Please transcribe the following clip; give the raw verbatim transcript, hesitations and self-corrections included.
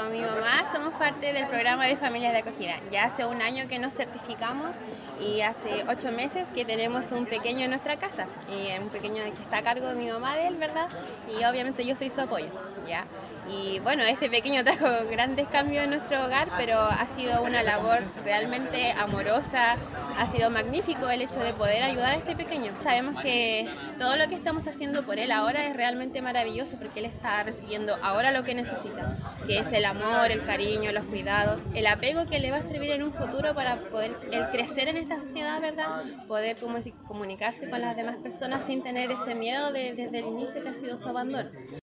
mi mamá somos parte del programa de familias de acogida. Ya hace un año que nos certificamos y hace ocho meses que tenemos un pequeño en nuestra casa. Y un pequeño que está a cargo de mi mamá de él, ¿verdad? Y obviamente yo soy su apoyo, ¿ya? Y bueno, este pequeño trajo grandes cambios en nuestro hogar, pero ha sido una labor realmente amorosa, ha sido magnífico el hecho de poder ayudar a este pequeño. Sabemos que todo lo que estamos haciendo por él ahora es realmente maravilloso porque él está recibiendo ahora lo que necesita, que es el amor, el cariño, los cuidados, el apego que le va a servir en un futuro para poder él crecer en esta sociedad, ¿verdad? Poder comunicarse con las demás personas sin tener ese miedo de, desde el inicio que ha sido su abandono.